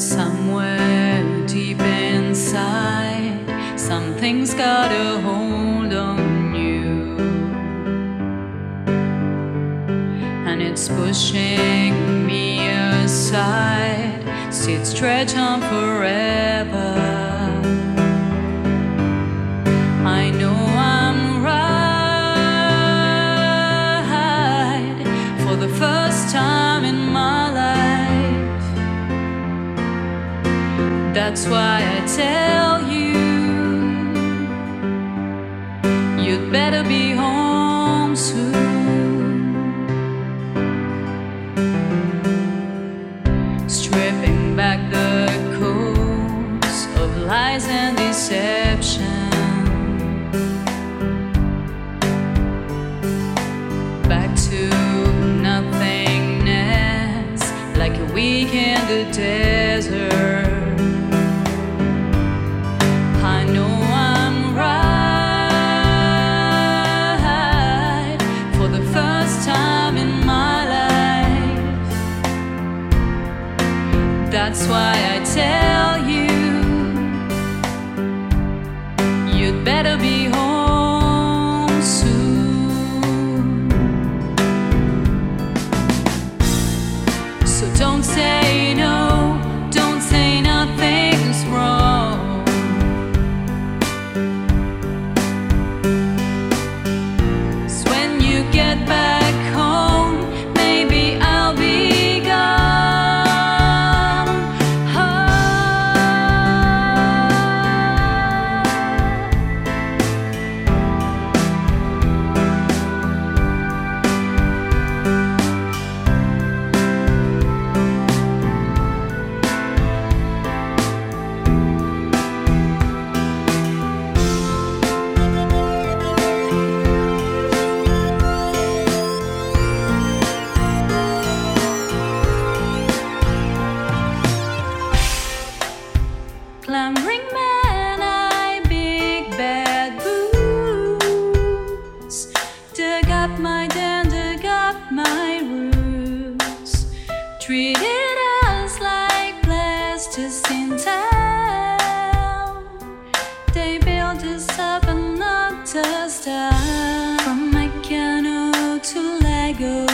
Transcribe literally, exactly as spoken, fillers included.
Somewhere deep inside, something's got a hold on you, and it's pushing me aside. See it stretch on forever. I know I'm right for the first time in my life. That's why I tell you, you'd better be home soon. Stripping back the coats of lies and deception, back to nothingness, like a week in the desert. I know I'm right for the first time in my life. That's why I tell you, you'd better be home soon. So don't say no, don't say nothing's wrong. 'Cause when you get back home, maybe I'll be gone. Oh. Clambering man, I big bad boots, dug up my den, dug up my roots, treated us like plasticine town. They built us up and knocked us down, from Meccano to Lagos.